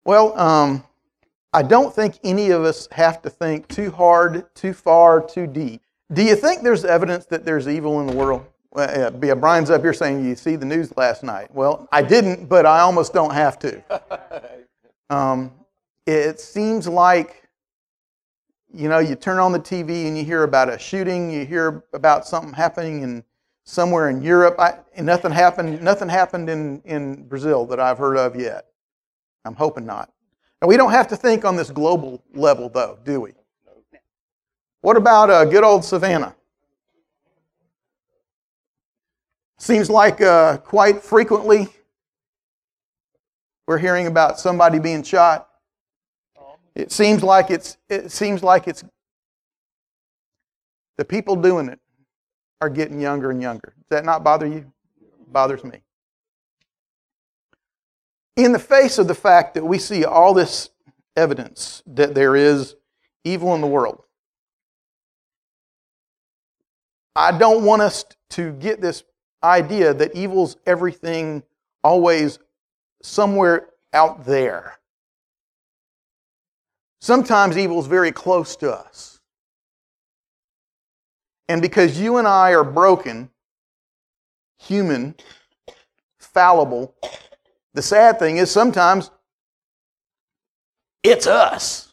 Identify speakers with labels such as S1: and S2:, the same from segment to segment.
S1: Well, I don't think any of us have to think too hard, too far, too deep. Do you think there's evidence that there's evil in the world? Well, yeah, Brian's up here saying, you see the news last night. Well, I didn't, but I almost don't have to. It seems like, you turn on the TV and you hear about a shooting, you hear about something happening somewhere in Europe. And nothing happened in Brazil that I've heard of yet. I'm hoping not. And we don't have to think on this global level, though, do we? What about good old Savannah? Seems like quite frequently we're hearing about somebody being shot. It seems like it's the people doing it are getting younger and younger. Does that not bother you? It bothers me. In the face of the fact that we see all this evidence that there is evil in the world, I don't want us to get this idea that evil's everything always somewhere out there. Sometimes evil's very close to us. And because you and I are broken, human, fallible, the sad thing is sometimes it's us.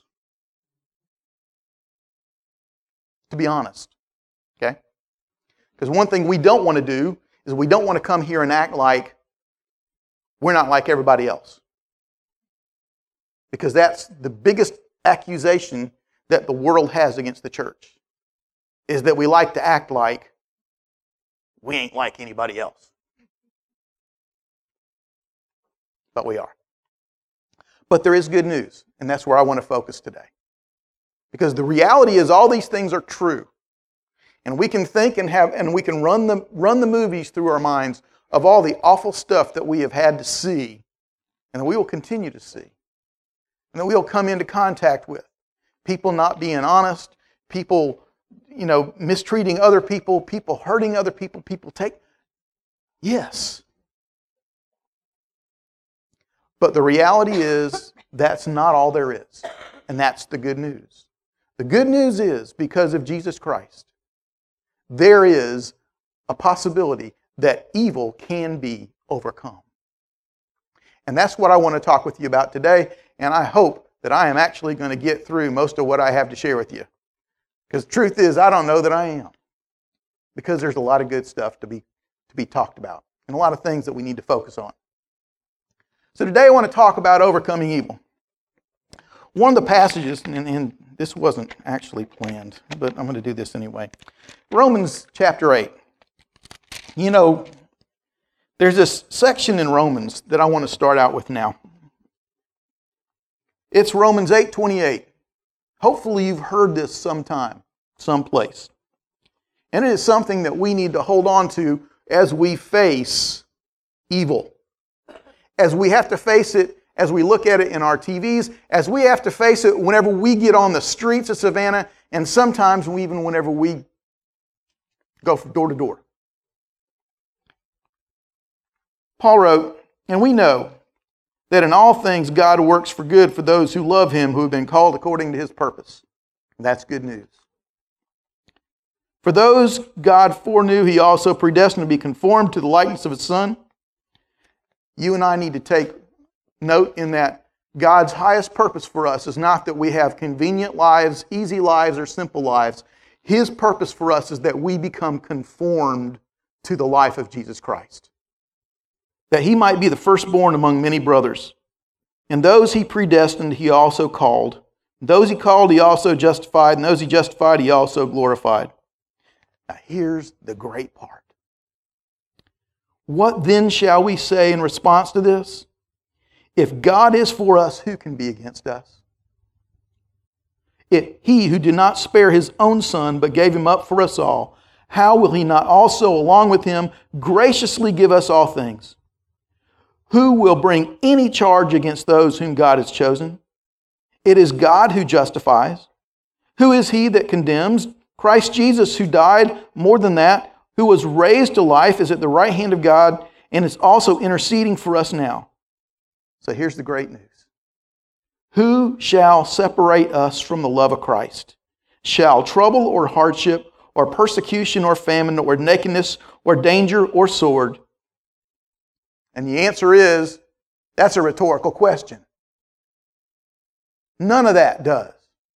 S1: To be honest. Okay? Because one thing we don't want to do is we don't want to come here and act like we're not like everybody else. Because that's the biggest accusation that the world has against the church, is that we like to act like we ain't like anybody else. But we are. But there is good news, and that's where I want to focus today. Because the reality is all these things are true. And we can think and we can run the movies through our minds of all the awful stuff that we have had to see, and that we will continue to see, and that we will come into contact with. People not being honest, people, mistreating other people, people hurting other people, Yes. But the reality is that's not all there is, and that's the good news. The good news is, because of Jesus Christ, there is a possibility that evil can be overcome. And that's what I want to talk with you about today, and I hope that I am actually going to get through most of what I have to share with you. Because the truth is, I don't know that I am. Because there's a lot of good stuff to be talked about, and a lot of things that we need to focus on. So today I want to talk about overcoming evil. One of the passages, and this wasn't actually planned, but I'm going to do this anyway. Romans chapter 8. There's this section in Romans that I want to start out with now. It's Romans 8:28. Hopefully you've heard this sometime, someplace. And it is something that we need to hold on to as we face evil. As we have to face it, as we look at it in our TVs, as we have to face it whenever we get on the streets of Savannah, and sometimes even whenever we go from door to door. Paul wrote, "And we know that in all things God works for good for those who love Him, who have been called according to His purpose." That's good news. "For those God foreknew, He also predestined to be conformed to the likeness of His Son." You and I need to take note in that God's highest purpose for us is not that we have convenient lives, easy lives, or simple lives. His purpose for us is that we become conformed to the life of Jesus Christ. That He might be the firstborn among many brothers. And those He predestined, He also called. Those He called, He also justified. And those He justified, He also glorified. Now here's the great part. What then shall we say in response to this? If God is for us, who can be against us? If He who did not spare His own Son, but gave Him up for us all, how will He not also, along with Him, graciously give us all things? Who will bring any charge against those whom God has chosen? It is God who justifies. Who is he that condemns? Christ Jesus, who died, more than that, who was raised to life, is at the right hand of God, and is also interceding for us now. So here's the great news. Who shall separate us from the love of Christ? Shall trouble or hardship or persecution or famine or nakedness or danger or sword? And the answer is, that's a rhetorical question. None of that does.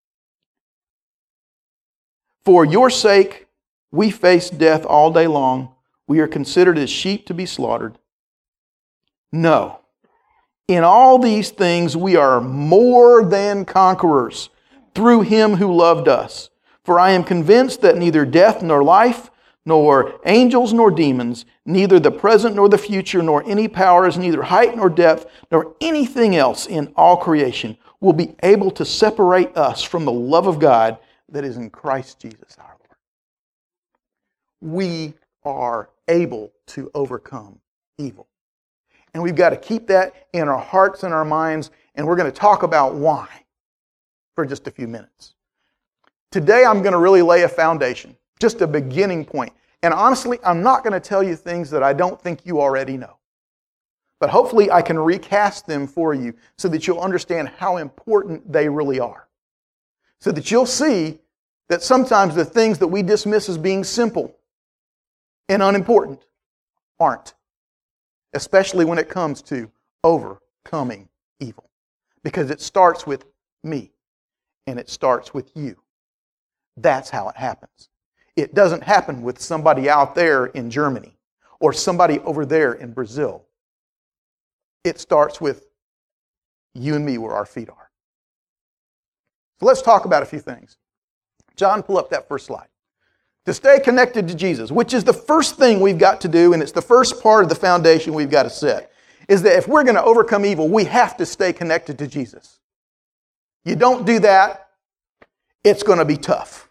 S1: For your sake, we face death all day long. We are considered as sheep to be slaughtered. No. In all these things we are more than conquerors through Him who loved us. For I am convinced that neither death nor life, nor angels nor demons, neither the present nor the future, nor any powers, neither height nor depth, nor anything else in all creation will be able to separate us from the love of God that is in Christ Jesus our Lord. We are able to overcome evil. And we've got to keep that in our hearts and our minds, and we're going to talk about why for just a few minutes. Today I'm going to really lay a foundation, just a beginning point. And honestly, I'm not going to tell you things that I don't think you already know. But hopefully I can recast them for you so that you'll understand how important they really are. So that you'll see that sometimes the things that we dismiss as being simple and unimportant aren't. Especially when it comes to overcoming evil. Because it starts with me, and it starts with you. That's how it happens. It doesn't happen with somebody out there in Germany, or somebody over there in Brazil. It starts with you and me where our feet are. So let's talk about a few things. John, pull up that first slide. To stay connected to Jesus, which is the first thing we've got to do, and it's the first part of the foundation we've got to set, is that if we're going to overcome evil, we have to stay connected to Jesus. You don't do that, it's going to be tough.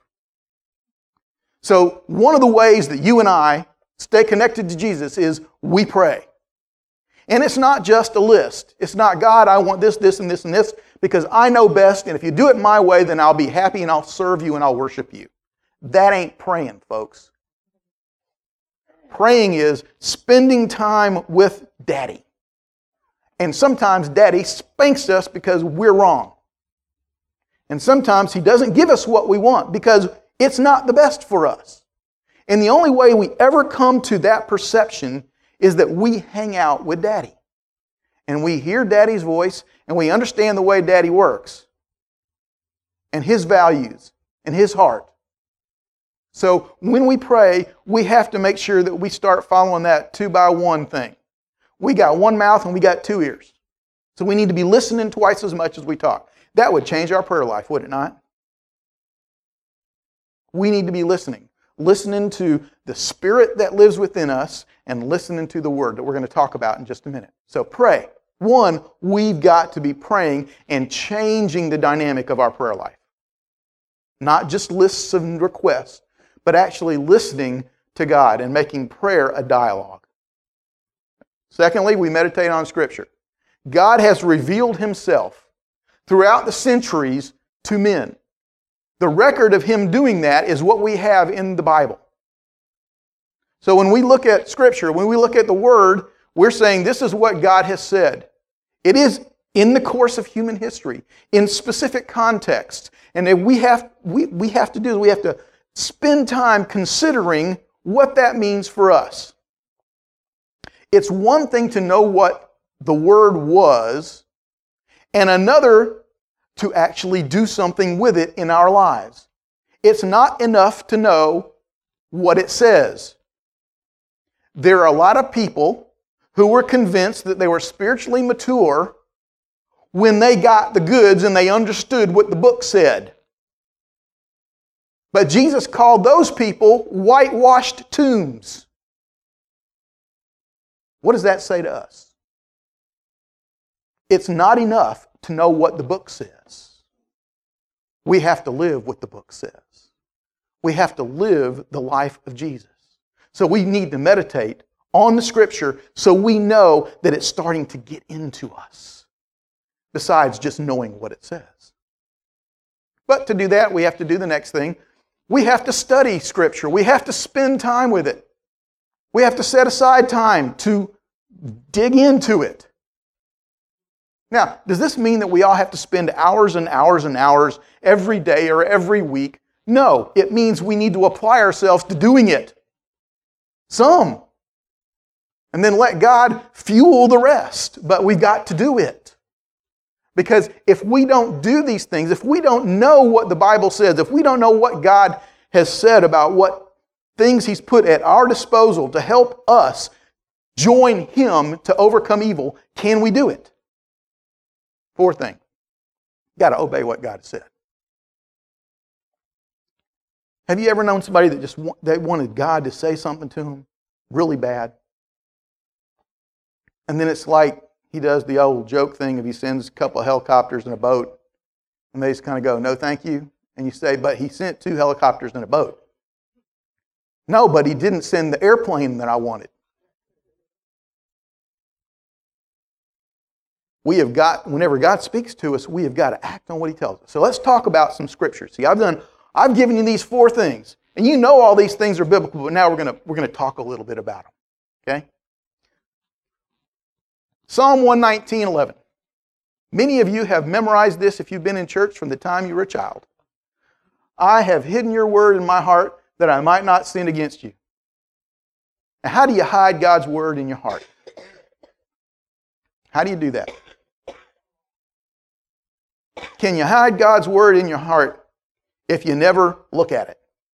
S1: So one of the ways that you and I stay connected to Jesus is we pray. And it's not just a list. It's not, God, I want this, this, and this, and this, because I know best, and if you do it my way, then I'll be happy and I'll serve you and I'll worship you. That ain't praying, folks. Praying is spending time with Daddy. And sometimes Daddy spanks us because we're wrong. And sometimes He doesn't give us what we want because it's not the best for us. And the only way we ever come to that perception is that we hang out with Daddy. And we hear Daddy's voice and we understand the way Daddy works. And His values and His heart. So when we pray, we have to make sure that we start following that 2-by-1 thing. We got one mouth and we got two ears. So we need to be listening twice as much as we talk. That would change our prayer life, would it not? We need to be listening. Listening to the Spirit that lives within us and listening to the Word that we're going to talk about in just a minute. So pray. One, we've got to be praying and changing the dynamic of our prayer life. Not just lists of requests, but actually listening to God and making prayer a dialogue. Secondly, we meditate on Scripture. God has revealed Himself throughout the centuries to men. The record of Him doing that is what we have in the Bible. So when we look at Scripture, when we look at the Word, we're saying this is what God has said. It is in the course of human history, in specific contexts. And if we have to spend time considering what that means for us. It's one thing to know what the Word was, and another to actually do something with it in our lives. It's not enough to know what it says. There are a lot of people who were convinced that they were spiritually mature when they got the goods and they understood what the book said. But Jesus called those people whitewashed tombs. What does that say to us? It's not enough to know what the book says. We have to live what the book says. We have to live the life of Jesus. So we need to meditate on the Scripture so we know that it's starting to get into us, besides just knowing what it says. But to do that, we have to do the next thing. We have to study Scripture. We have to spend time with it. We have to set aside time to dig into it. Now, does this mean that we all have to spend hours and hours and hours every day or every week? No, it means we need to apply ourselves to doing it. Some. And then let God fuel the rest. But we've got to do it. Because if we don't do these things, if we don't know what the Bible says, if we don't know what God has said about what things He's put at our disposal to help us join Him to overcome evil, can we do it? Fourth thing, you've got to obey what God has said. Have you ever known somebody that they wanted God to say something to them really bad? And then it's like he does the old joke thing of he sends a couple of helicopters and a boat, and they just kind of go, no thank you. And you say, but he sent 2 helicopters and a boat. No, but he didn't send the airplane that I wanted. Whenever God speaks to us, we have got to act on what He tells us. So let's talk about some scriptures. See, I've given you these 4 things, and you know all these things are biblical, but now we're going to talk a little bit about them. Okay? Psalm 119:11. Many of you have memorized this if you've been in church from the time you were a child. I have hidden your word in my heart that I might not sin against you. Now, how do you hide God's word in your heart? How do you do that? Can you hide God's word in your heart if you never look at it?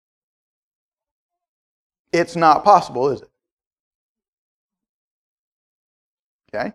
S1: It's not possible, is it? Okay?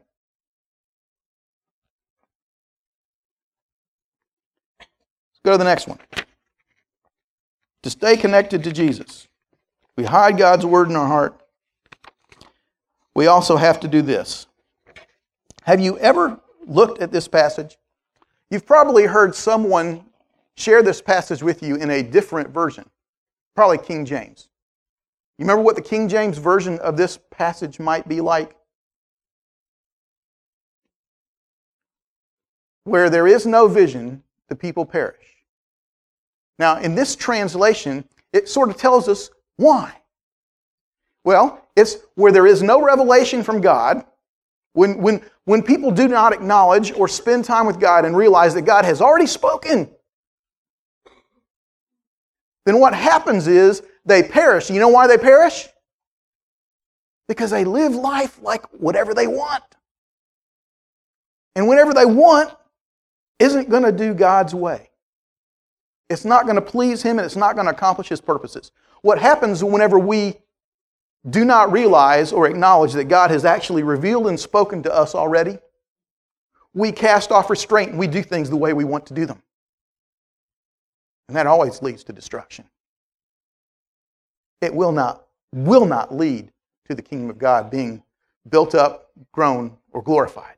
S1: Let's go to the next one. To stay connected to Jesus, we hide God's word in our heart. We also have to do this. Have you ever looked at this passage? You've probably heard someone share this passage with you in a different version, probably King James. You remember what the King James version of this passage might be like? Where there is no vision, the people perish. Now, in this translation, it sort of tells us why. Well, it's where there is no revelation from God. When people do not acknowledge or spend time with God and realize that God has already spoken, then what happens is they perish. You know why they perish? Because they live life like whatever they want. And whatever they want isn't going to do God's way. It's not going to please Him, and it's not going to accomplish His purposes. What happens whenever we do not realize or acknowledge that God has actually revealed and spoken to us already, we cast off restraint and we do things the way we want to do them. And that always leads to destruction. It will not lead to the kingdom of God being built up, grown, or glorified.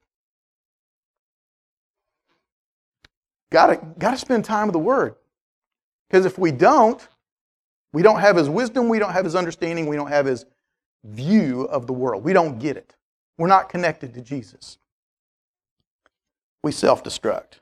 S1: Got to spend time with the Word. Because if we don't have His wisdom, we don't have His understanding, we don't have His view of the world. We don't get it. We're not connected to Jesus. We self-destruct.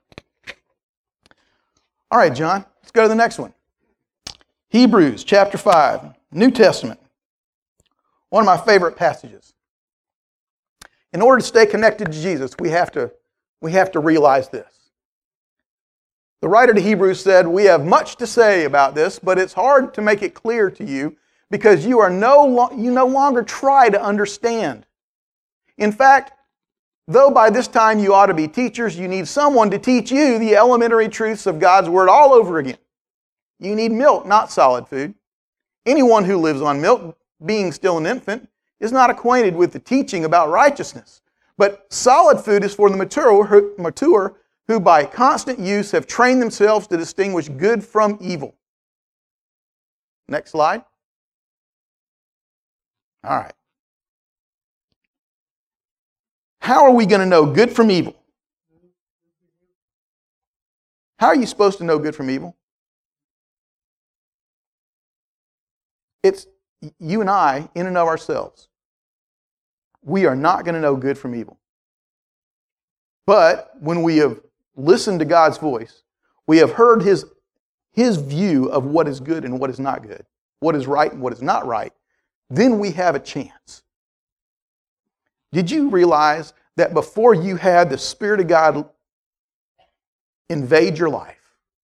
S1: All right, John, let's go to the next one. Hebrews chapter 5, New Testament. One of my favorite passages. In order to stay connected to Jesus, we have to realize this. The writer to Hebrews said, we have much to say about this, but it's hard to make it clear to you because you no longer try to understand. In fact, though by this time you ought to be teachers, you need someone to teach you the elementary truths of God's Word all over again. You need milk, not solid food. Anyone who lives on milk, being still an infant, is not acquainted with the teaching about righteousness. But solid food is for the mature who by constant use have trained themselves to distinguish good from evil. Next slide. All right. How are we going to know good from evil? How are you supposed to know good from evil? It's you and I, in and of ourselves. We are not going to know good from evil. But when we have listened to God's voice, we have heard His view of what is good and what is not good, what is right and what is not right, then we have a chance. Did you realize that before you had the Spirit of God invade your life,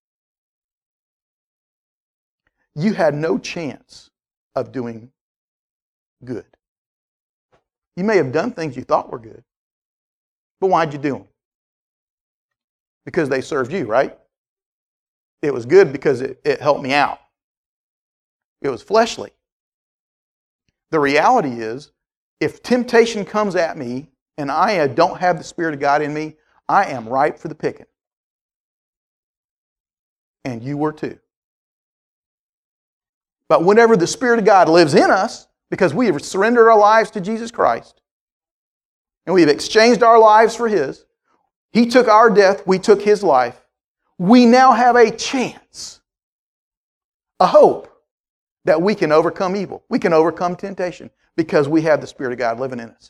S1: you had no chance of doing good. You may have done things you thought were good, but why'd you do them? Because they served you, right? It was good because it helped me out. It was fleshly. The reality is, if temptation comes at me and I don't have the Spirit of God in me, I am ripe for the picking. And you were too. But whenever the Spirit of God lives in us, because we have surrendered our lives to Jesus Christ, and we have exchanged our lives for His, He took our death, we took His life, we now have a chance, a hope, that we can overcome evil. We can overcome temptation because we have the Spirit of God living in us.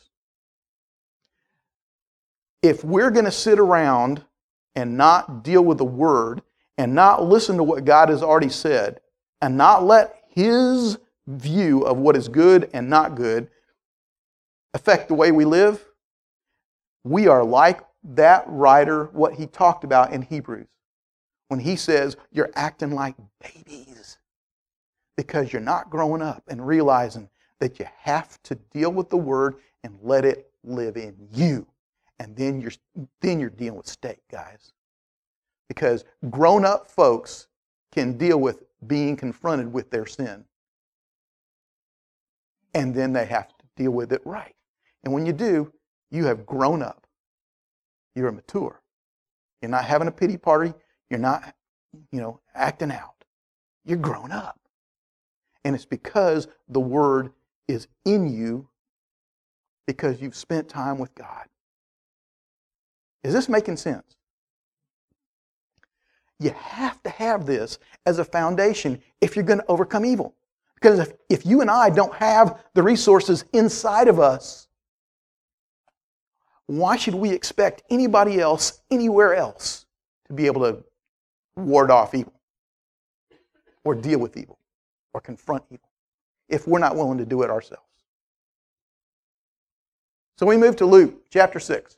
S1: If we're going to sit around and not deal with the Word and not listen to what God has already said and not let His view of what is good and not good affect the way we live, we are like that writer, what he talked about in Hebrews, when he says, you're acting like babies because you're not growing up and realizing that you have to deal with the Word and let it live in you. And then you're dealing with steak, guys. Because grown-up folks can deal with being confronted with their sin. And then they have to deal with it right. And when you do, you have grown up. You're mature. You're not having a pity party. You're not, acting out. You're grown up. And it's because the Word is in you because you've spent time with God. Is this making sense? You have to have this as a foundation if you're going to overcome evil. Because if you and I don't have the resources inside of us, why should we expect anybody else, anywhere else, to be able to ward off evil or deal with evil or confront evil if we're not willing to do it ourselves? So we move to Luke chapter 6.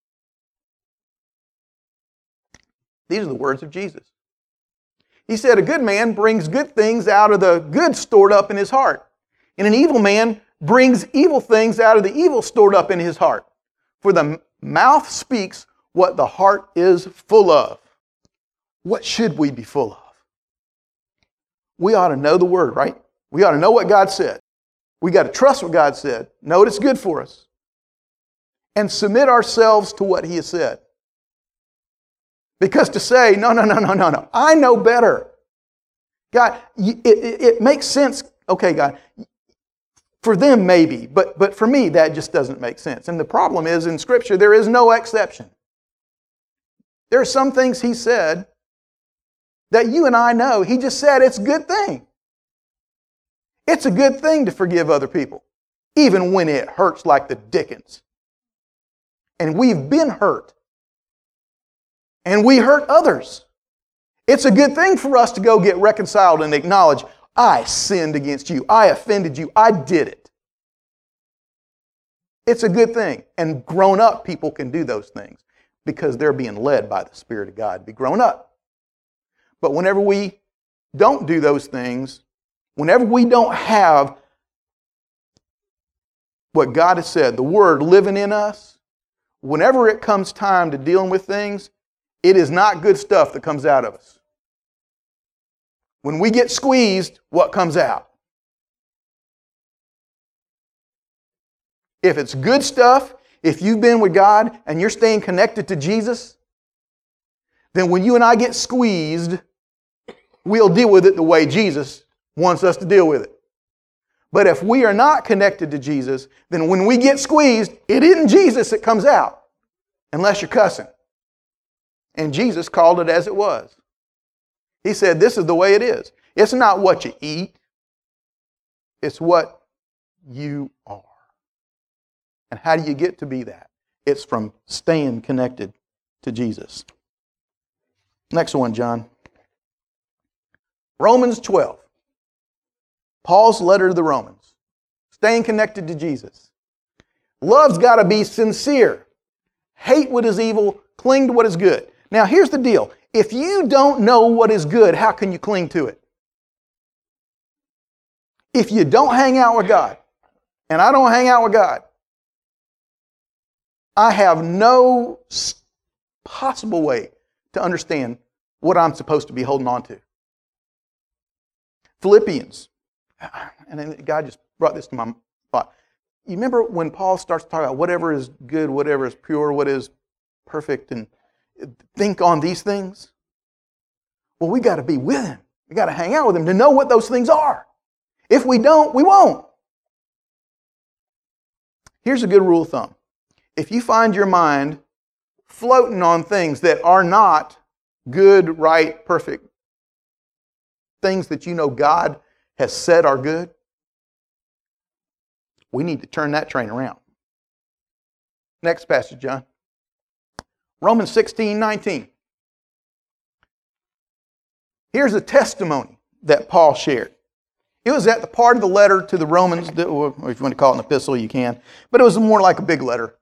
S1: These are the words of Jesus. He said, a good man brings good things out of the good stored up in his heart, and an evil man brings evil things out of the evil stored up in his heart. For the mouth speaks what the heart is full of. What should we be full of? We ought to know the Word, right? We ought to know what God said. We got to trust what God said, know it's good for us, and submit ourselves to what He has said. Because to say, no, I know better. God, it makes sense. Okay, God, for them maybe, but for me that just doesn't make sense. And the problem is in Scripture there is no exception. There are some things He said that you and I know. He just said it's a good thing. It's a good thing to forgive other people, even when it hurts like the dickens. And we've been hurt. And we hurt others. It's a good thing for us to go get reconciled and acknowledge, I sinned against you. I offended you. I did it. It's a good thing. And grown up people can do those things because they're being led by the Spirit of God to be grown up. But whenever we don't do those things, whenever we don't have what God has said, the Word living in us, whenever it comes time to dealing with things, it is not good stuff that comes out of us. When we get squeezed, what comes out? If it's good stuff, if you've been with God and you're staying connected to Jesus, then when you and I get squeezed, we'll deal with it the way Jesus wants us to deal with it. But if we are not connected to Jesus, then when we get squeezed, it isn't Jesus that comes out, unless you're cussing. And Jesus called it as it was. He said, this is the way it is. It's not what you eat. It's what you are. And how do you get to be that? It's from staying connected to Jesus. Next one, John. Romans 12. Paul's letter to the Romans. Staying connected to Jesus. Love's got to be sincere. Hate what is evil, cling to what is good. Now here's the deal. If you don't know what is good, how can you cling to it? If you don't hang out with God, and I don't hang out with God, I have no possible way to understand what I'm supposed to be holding on to. Philippians, and then God just brought this to my thought. You remember when Paul starts talking about whatever is good, whatever is pure, what is perfect, and think on these things? Well, we got to be with Him. We got to hang out with Him to know what those things are. If we don't, we won't. Here's a good rule of thumb. If you find your mind floating on things that are not good, right, perfect, things that you know God has said are good, we need to turn that train around. Next passage, John. Romans 16:19. Here's a testimony that Paul shared. It was at the part of the letter to the Romans, or if you want to call it an epistle, you can, but it was more like a big letter.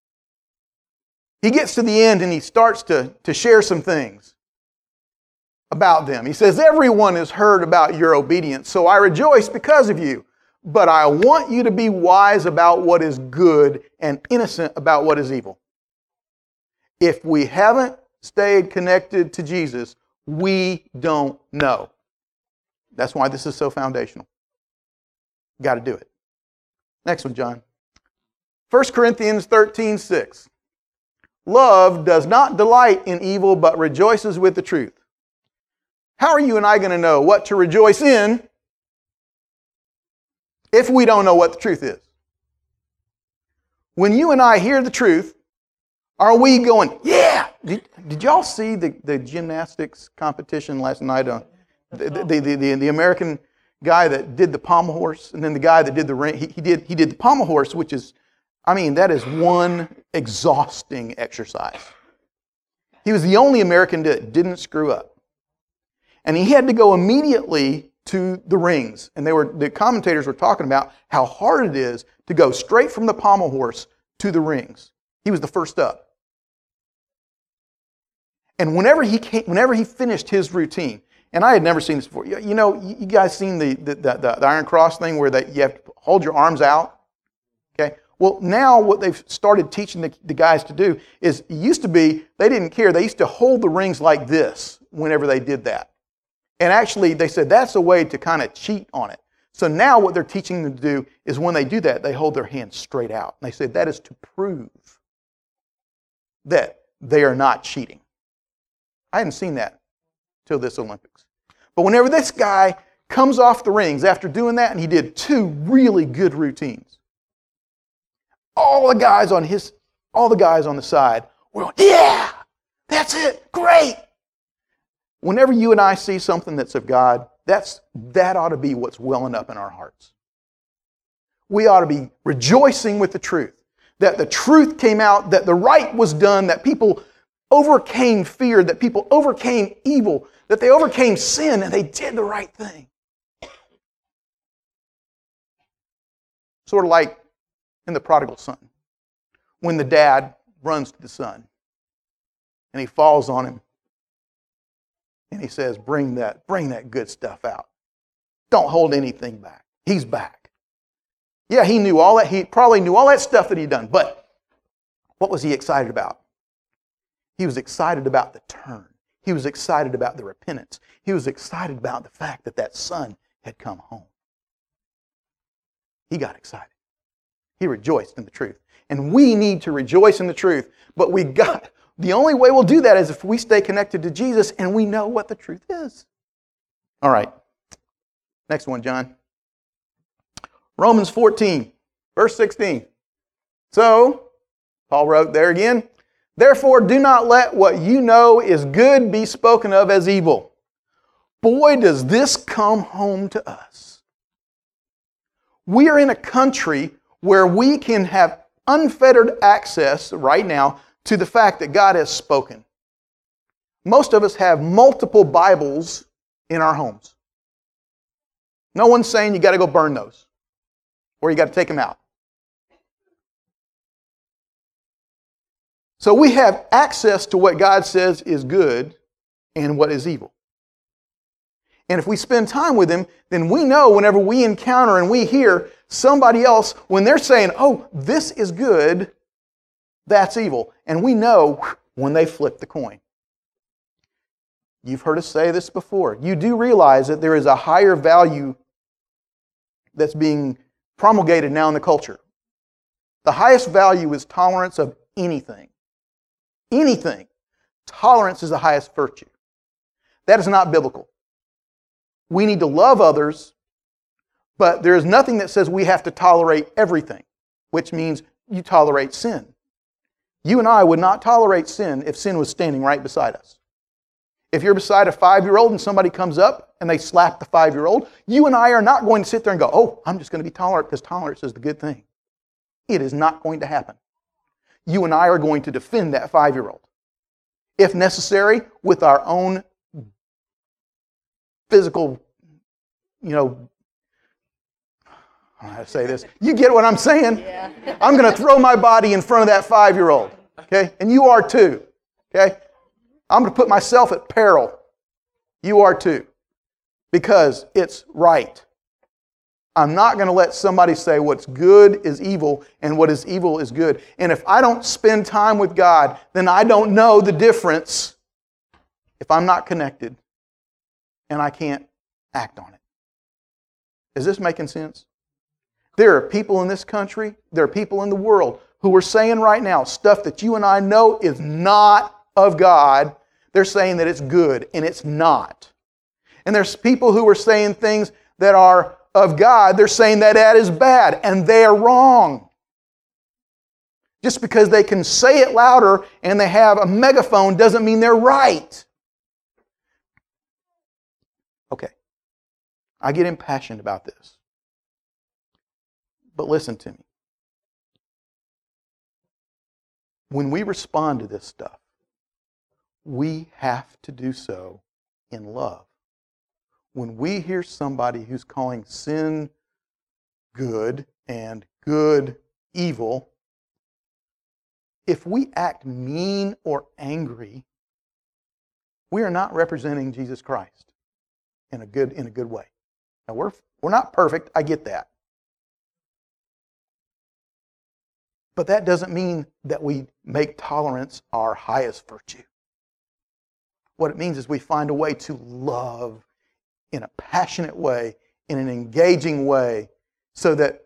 S1: He gets to the end and he starts to share some things about them. He says, everyone has heard about your obedience, so I rejoice because of you. But I want you to be wise about what is good and innocent about what is evil. If we haven't stayed connected to Jesus, we don't know. That's why this is so foundational. Got to do it. Next one, John. 1 Corinthians 13:6. Love does not delight in evil, but rejoices with the truth. How are you and I going to know what to rejoice in if we don't know what the truth is? When you and I hear the truth, are we going, yeah? Did y'all see the gymnastics competition last night? The American guy that did the pommel horse, and then the guy that did the ring. He did the pommel horse, which is, that is one exhausting exercise. He was the only American that didn't screw up. And he had to go immediately to the rings. And the commentators were talking about how hard it is to go straight from the pommel horse to the rings. He was the first up. And whenever he finished his routine, and I had never seen this before. You guys seen the Iron Cross thing where you have to hold your arms out? Okay. Well, now what they've started teaching the guys to do is, it used to be, they didn't care. They used to hold the rings like this whenever they did that. And actually, they said that's a way to kind of cheat on it. So now what they're teaching them to do is when they do that, they hold their hands straight out. And they said that is to prove that they are not cheating. I hadn't seen that till this Olympics. But whenever this guy comes off the rings after doing that, and he did 2 really good routines, all the guys on the side were going, yeah, that's it, great. Whenever you and I see something that's of God, that ought to be what's welling up in our hearts. We ought to be rejoicing with the truth, that the truth came out, that the right was done, that people overcame fear, that people overcame evil, that they overcame sin, and they did the right thing. Sort of like in the prodigal son, when the dad runs to the son, and he falls on him, and he says, bring that good stuff out. Don't hold anything back. He's back. Yeah, he knew all that. He probably knew all that stuff that he'd done, but what was he excited about? He was excited about the turn. He was excited about the repentance. He was excited about the fact that son had come home. He got excited. He rejoiced in the truth. And we need to rejoice in the truth, but the only way we'll do that is if we stay connected to Jesus and we know what the truth is. All right. Next one, John. Romans 14, verse 16. So, Paul wrote there again, therefore do not let what you know is good be spoken of as evil. Boy, does this come home to us. We are in a country where we can have unfettered access right now to the fact that God has spoken. Most of us have multiple Bibles in our homes. No one's saying you got to go burn those or you got to take them out. So we have access to what God says is good and what is evil. And if we spend time with Him, then we know whenever we encounter and we hear somebody else, when they're saying, oh, this is good, that's evil. And we know when they flip the coin. You've heard us say this before. You do realize that there is a higher value that's being promulgated now in the culture. The highest value is tolerance of anything. Anything. Tolerance is the highest virtue. That is not biblical. We need to love others, but there is nothing that says we have to tolerate everything, which means you tolerate sin. You and I would not tolerate sin if sin was standing right beside us. If you're beside a 5-year-old and somebody comes up and they slap the 5-year-old, you and I are not going to sit there and go, oh, I'm just going to be tolerant because tolerance is the good thing. It is not going to happen. You and I are going to defend that 5-year-old. If necessary, with our own physical, I don't know how to say this. You get what I'm saying? Yeah. I'm going to throw my body in front of that 5-year-old. Okay? And you are too. Okay? I'm going to put myself at peril. You are too. Because it's right. I'm not going to let somebody say what's good is evil and what is evil is good. And if I don't spend time with God, then I don't know the difference if I'm not connected and I can't act on it. Is this making sense? There are people in this country, there are people in the world who are saying right now stuff that you and I know is not of God. They're saying that it's good, and it's not. And there's people who are saying things that are of God. They're saying that that is bad, and they are wrong. Just because they can say it louder and they have a megaphone doesn't mean they're right. Okay. I get impassioned about this. But listen to me. When we respond to this stuff, we have to do so in love. When we hear somebody who's calling sin good and good evil, if we act mean or angry, we are not representing Jesus Christ in a good way. Now we're not perfect, I get that. But that doesn't mean that we make tolerance our highest virtue. What it means is we find a way to love in a passionate way, in an engaging way, so that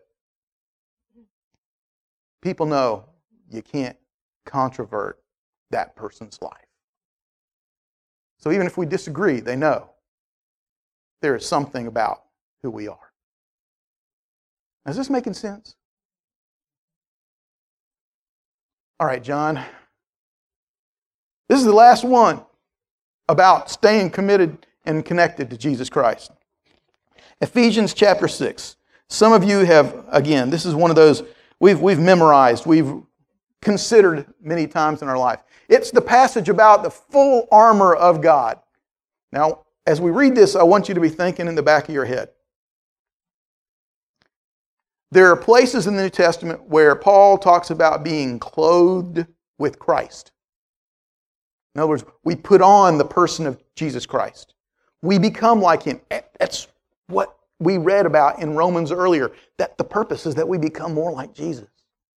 S1: people know you can't controvert that person's life. So even if we disagree, they know there is something about who we are. Is this making sense? All right, John. This is the last one about staying committed and connected to Jesus Christ. Ephesians chapter 6. Some of you have, again, this is one of those we've memorized, we've considered many times in our life. It's the passage about the full armor of God. Now, as we read this, I want you to be thinking in the back of your head. There are places in the New Testament where Paul talks about being clothed with Christ. In other words, we put on the person of Jesus Christ. We become like Him. That's what we read about in Romans earlier, that the purpose is that we become more like Jesus.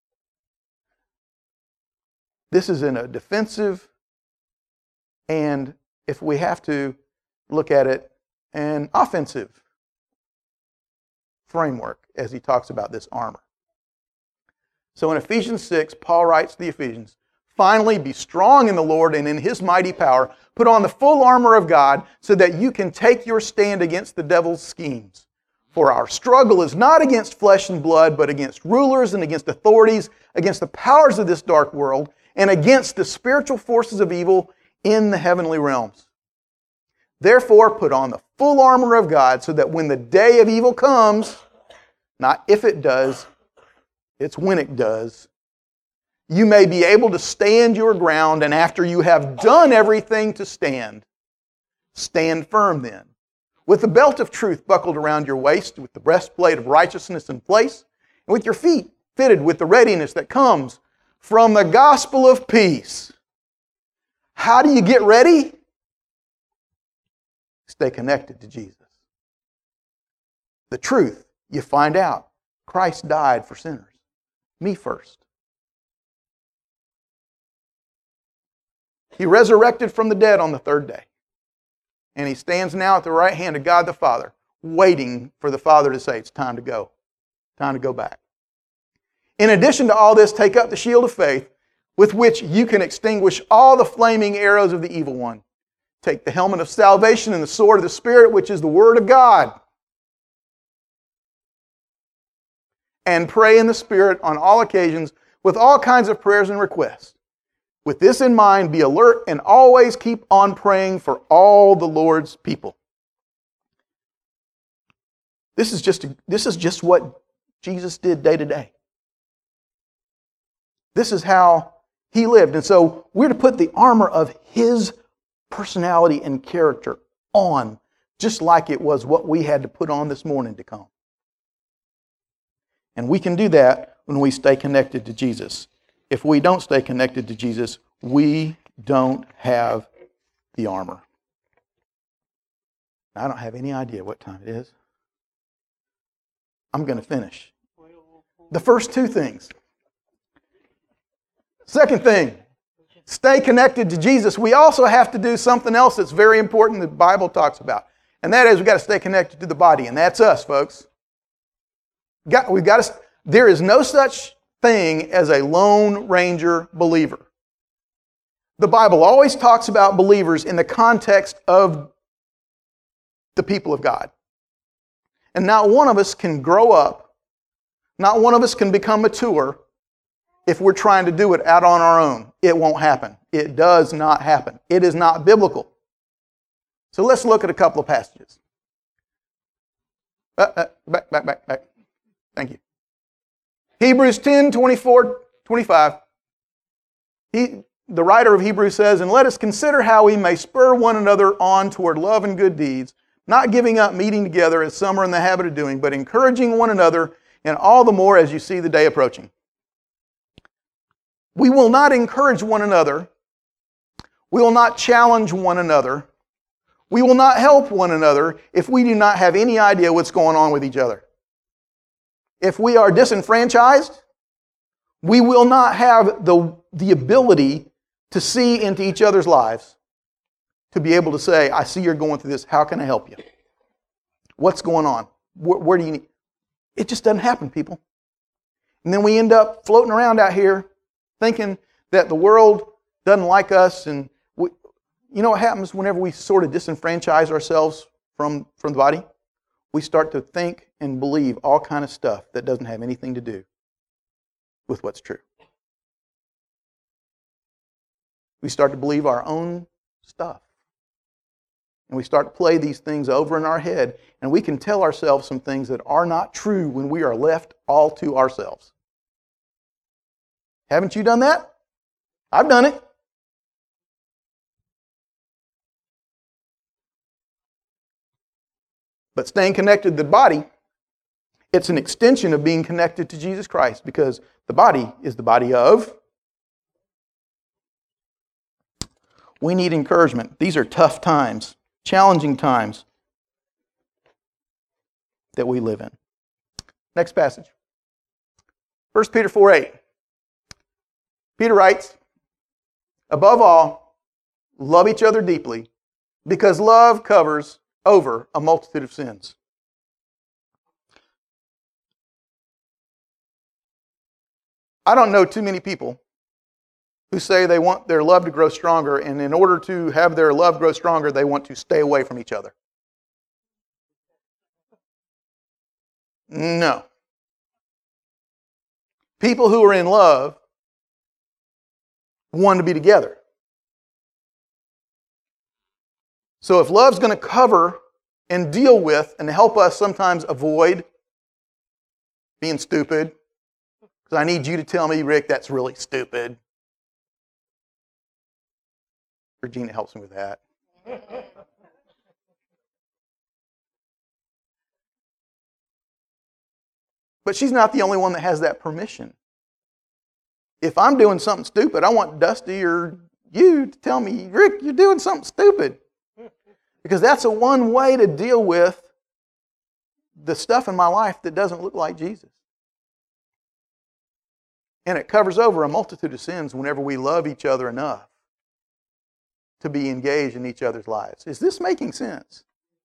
S1: This is in a defensive and, if we have to look at it, an offensive framework as he talks about this armor. So in Ephesians 6, Paul writes to the Ephesians, "Finally, be strong in the Lord and in His mighty power. Put on the full armor of God so that you can take your stand against the devil's schemes. For our struggle is not against flesh and blood, but against rulers and against authorities, against the powers of this dark world, and against the spiritual forces of evil in the heavenly realms. Therefore, put on the full armor of God so that when the day of evil comes, not if it does, it's when it does, you may be able to stand your ground, and after you have done everything to stand, stand firm then, with the belt of truth buckled around your waist, with the breastplate of righteousness in place, and with your feet fitted with the readiness that comes from the gospel of peace. How do you get ready? Stay connected to Jesus. The truth, you find out. Christ died for sinners. Me first. He resurrected from the dead on the third day. And He stands now at the right hand of God the Father, waiting for the Father to say, it's time to go. Time to go back. In addition to all this, take up the shield of faith, with which you can extinguish all the flaming arrows of the evil one. Take the helmet of salvation and the sword of the Spirit, which is the Word of God. And pray in the Spirit on all occasions with all kinds of prayers and requests. With this in mind, be alert and always keep on praying for all the Lord's people. This is just what Jesus did day to day. This is how He lived. And so we're to put the armor of His personality and character on, just like it was what we had to put on this morning to come. And we can do that when we stay connected to Jesus. If we don't stay connected to Jesus, we don't have the armor. I don't have any idea what time it is. I'm going to finish. The first two things. Second thing, stay connected to Jesus. We also have to do something else that's very important that the Bible talks about. And that is we've got to stay connected to the body. And that's us, folks. There is no such thing as a Lone Ranger believer. The Bible always talks about believers in the context of the people of God. And not one of us can grow up, not one of us can become mature if we're trying to do it out on our own. It won't happen. It does not happen. It is not biblical. So let's look at a couple of passages. Back. Thank you. Hebrews 10, 24, 25. The writer of Hebrews says, and let us consider how we may spur one another on toward love and good deeds, not giving up meeting together as some are in the habit of doing, but encouraging one another, and all the more as you see the day approaching. We will not encourage one another. We will not challenge one another. We will not help one another if we do not have any idea what's going on with each other. If we are disenfranchised, we will not have the ability to see into each other's lives, to be able to say, I see you're going through this. How can I help you? What's going on? Where do you need? It just doesn't happen, people. And then we end up floating around out here thinking that the world doesn't like us. And you know what happens whenever we sort of disenfranchise ourselves from the body? We start to think and believe all kind of stuff that doesn't have anything to do with what's true. We start to believe our own stuff. And we start to play these things over in our head, and we can tell ourselves some things that are not true when we are left all to ourselves. Haven't you done that? I've done it. But staying connected to the body, it's an extension of being connected to Jesus Christ, because the body is the body of. We need encouragement. These are tough times, challenging times that we live in. Next passage. 1 Peter 4:8. Peter writes, above all, love each other deeply, because love covers over a multitude of sins. I don't know too many people who say they want their love to grow stronger, and in order to have their love grow stronger, they want to stay away from each other. No. People who are in love want to be together. So if love's going to cover and deal with and help us sometimes avoid being stupid, because I need you to tell me, Rick, that's really stupid. Regina helps me with that. But she's not the only one that has that permission. If I'm doing something stupid, I want Dusty or you to tell me, Rick, you're doing something stupid. Because that's a one way to deal with the stuff in my life that doesn't look like Jesus. And it covers over a multitude of sins whenever we love each other enough to be engaged in each other's lives. Is this making sense?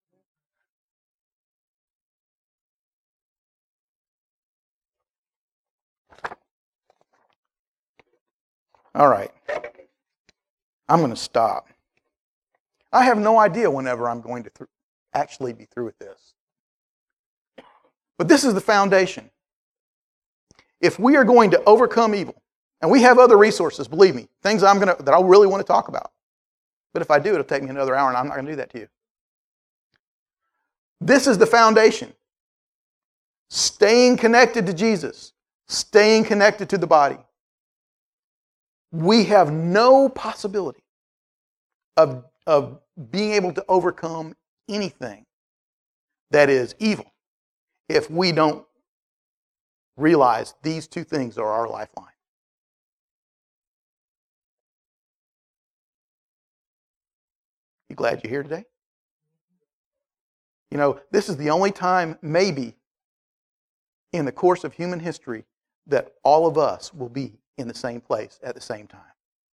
S1: All right. I'm going to stop. I have no idea whenever I'm going to actually be through with this. But this is the foundation. If we are going to overcome evil, and we have other resources, believe me, things that I really want to talk about. But if I do, it'll take me another hour, and I'm not going to do that to you. This is the foundation. Staying connected to Jesus. Staying connected to the body. We have no possibility of being able to overcome anything that is evil if we don't realize these two things are our lifeline. You glad you're here today? You know, this is the only time, maybe, in the course of human history that all of us will be in the same place at the same time.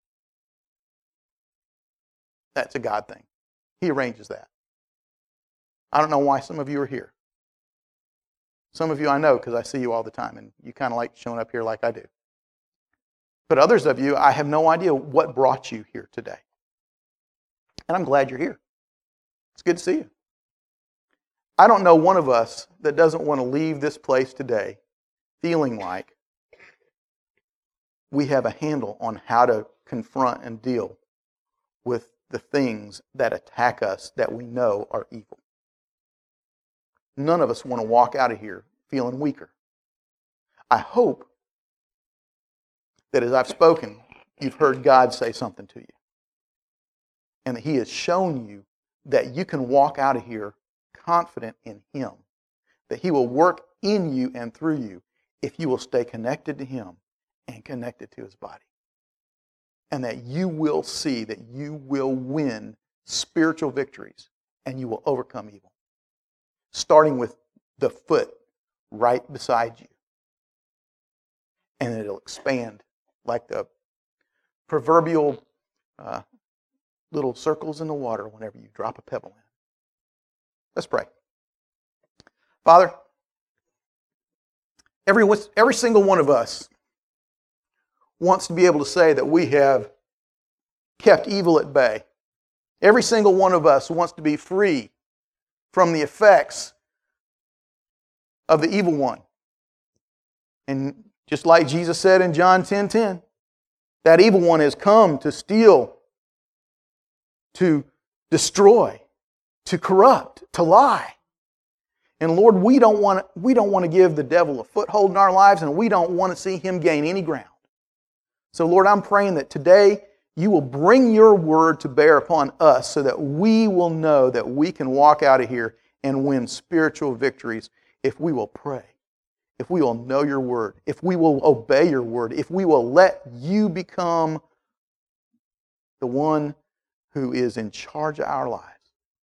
S1: That's a God thing. He arranges that. I don't know why some of you are here. Some of you I know because I see you all the time, and you kind of like showing up here like I do. But others of you, I have no idea what brought you here today. And I'm glad you're here. It's good to see you. I don't know one of us that doesn't want to leave this place today feeling like we have a handle on how to confront and deal with the things that attack us that we know are evil. None of us want to walk out of here feeling weaker. I hope that as I've spoken, you've heard God say something to you. And that He has shown you that you can walk out of here confident in Him. That He will work in you and through you if you will stay connected to Him and connected to His body. And that you will see that you will win spiritual victories and you will overcome evil. Starting with the foot right beside you. And it'll expand like the proverbial little circles in the water whenever you drop a pebble in. Let's pray. Father, every single one of us wants to be able to say that we have kept evil at bay. Every single one of us wants to be free from the effects of the evil one. And just like Jesus said in John 10:10, that evil one has come to steal, to destroy, to corrupt, to lie. And Lord, we don't want to give the devil a foothold in our lives, and we don't want to see him gain any ground. So Lord, I'm praying that today you will bring your word to bear upon us so that we will know that we can walk out of here and win spiritual victories if we will pray, if we will know your word, if we will obey your word, if we will let you become the one who is in charge of our lives.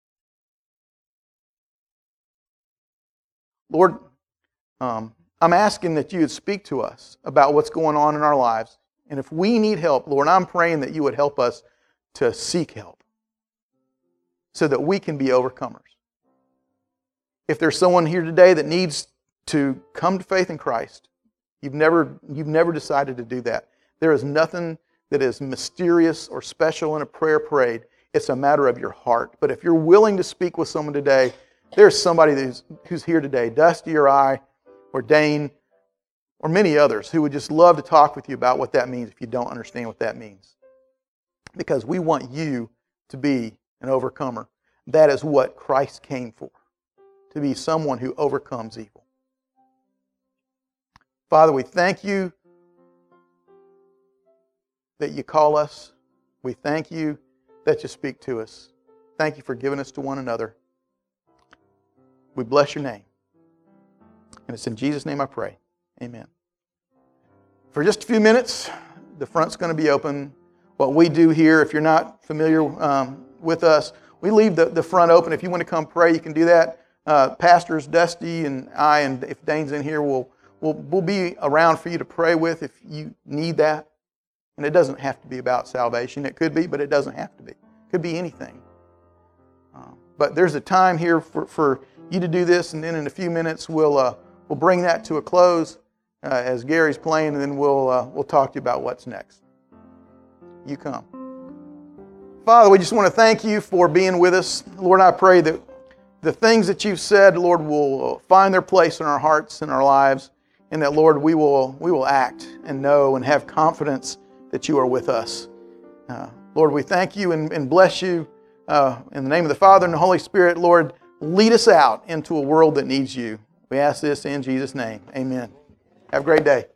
S1: Lord, I'm asking that you would speak to us about what's going on in our lives. And if we need help, Lord, I'm praying that you would help us to seek help so that we can be overcomers. If there's someone here today that needs to come to faith in Christ, you've never decided to do that. There is nothing that is mysterious or special in a prayer prayed. It's a matter of your heart. But if you're willing to speak with someone today, there's somebody who's here today, Dusty or I, or Dane, or many others who would just love to talk with you about what that means if you don't understand what that means. Because we want you to be an overcomer. That is what Christ came for, to be someone who overcomes evil. Father, we thank you that you call us. We thank you that you speak to us. Thank you for giving us to one another. We bless your name. And it's in Jesus' name I pray. Amen. For just a few minutes, the front's going to be open. What we do here, if you're not familiar with us, we leave the front open. If you want to come pray, you can do that. Pastors Dusty and I, and if Dane's in here, we'll be around for you to pray with if you need that. And it doesn't have to be about salvation. It could be, but it doesn't have to be. It could be anything. But there's a time here for you to do this, and then in a few minutes we'll bring that to a close as Gary's playing, and then we'll talk to you about what's next. You come. Father, we just want to thank you for being with us. Lord, I pray that the things that you've said, Lord, will find their place in our hearts and our lives, and that, Lord, we will act and know and have confidence that you are with us. Lord, we thank you and bless you. In the name of the Father and the Holy Spirit, Lord, lead us out into a world that needs you. We ask this in Jesus' name. Amen. Have a great day.